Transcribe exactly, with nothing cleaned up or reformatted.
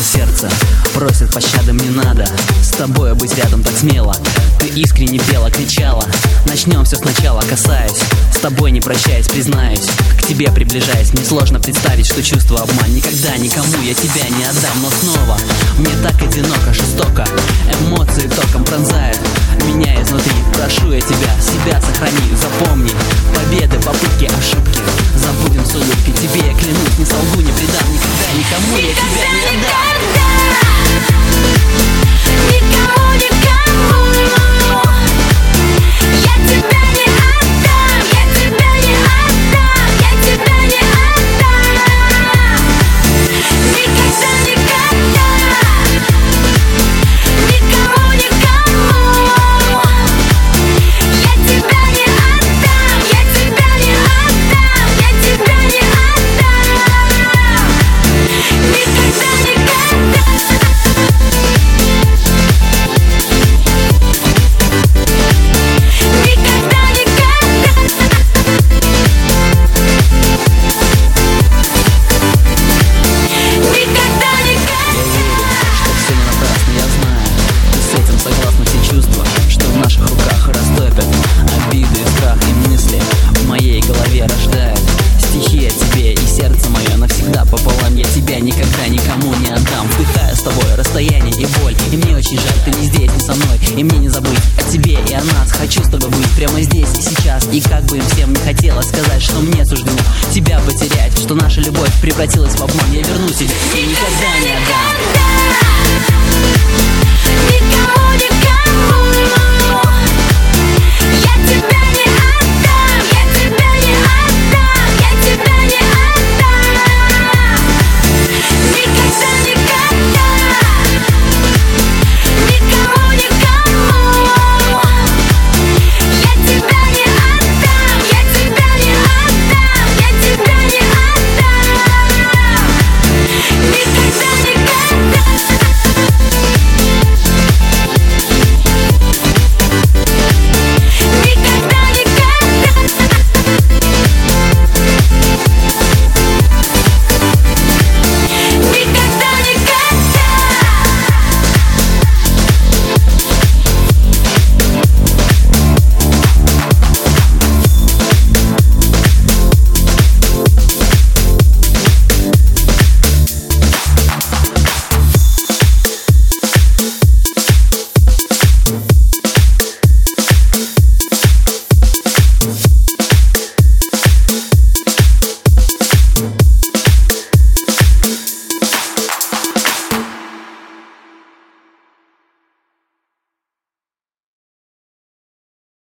сердце просит пощады, мне надо с тобой быть рядом так смело. Ты искренне пела, кричала. Начнем все сначала, касаясь, с тобой не прощаясь, признаюсь, к тебе приближаясь. Мне сложно представить, что чувство обман. Никогда никому я тебя не отдам. Но снова мне так одиноко, жестоко. Эмоции током пронзают меня изнутри. Прошу я тебя, себя сохрани, запомни победы, попытки, ошибки. Забудем с улыбкой, тебе я клянусь, не солгу, не предам. Никогда никому я тебя не отдам. Никому, никому я тебя не отдам, я тебя не отдам, я тебя не отдам. Никогда, никогда, никому, никому я тебя не отдам, я тебя не отдам, я тебя не отдам. Никогда, никогда. Никогда никому не отдам. Вдыхаю с тобой расстояние и боль. И мне очень жаль, ты не здесь, не со мной. И мне не забыть о тебе и о нас. Хочу с тобой быть прямо здесь и сейчас. И как бы им всем не хотелось сказать, что мне суждено тебя потерять, что наша любовь превратилась в обман. Я верну тебе и никогда не отдам.